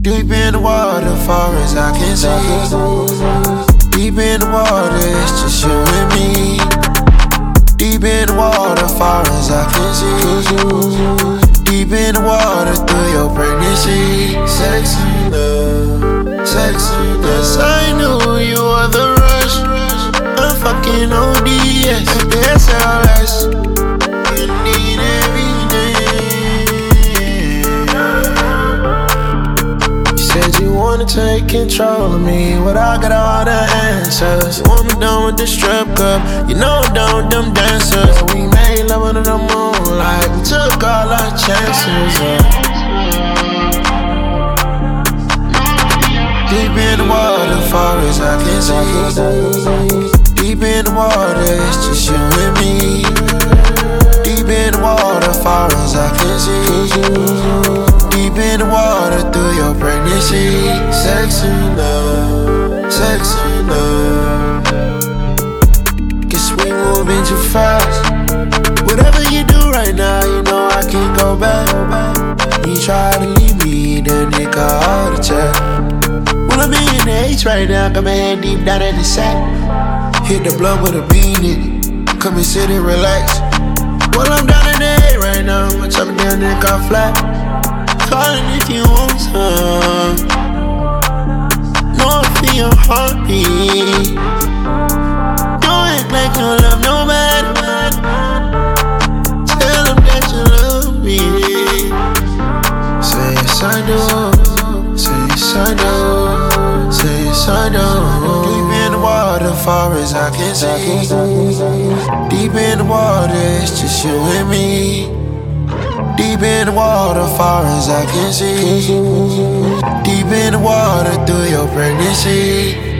Deep in the water, far as I can see. Deep in the water, it's just you and me. Deep in the water, far as I can see. Deep in the water, through your pregnancy. Sexy love, sexy love. Yes, I knew you were the rush. I'm fucking ODS, SLS. You need everything. You said you wanna take control of me, but I got all the answers. You want me done with the strip club, you know I'm done with them dancers. We made love under the moonlight, we took all our chances. Deep in the water, far as I can see. Deep in the water, it's just you and me. Deep in the water, far as I can see. Deep in the water, through your pregnancy. Sexy love, sexy love. Guess we moving too fast. Whatever you do right now, you know I can't go back. You try to leave me, then it got heart attack. Well, I'm in the H right now, got my hand deep down in the sack. Hit the blunt with a bean in it, come and sit and relax. Well, I'm down in the A right now, I'm chopping down and got flat. Calling if you want some. No, I feel your heartbeat. Don't act like you love nobody. Tell them that you love me. Say yes I do, say yes I do, say yes I do. Deep in the water, far as I can see. Deep in the water, it's just you and me. Deep in the water, far as I can see. Deep in the water, through your pregnancy.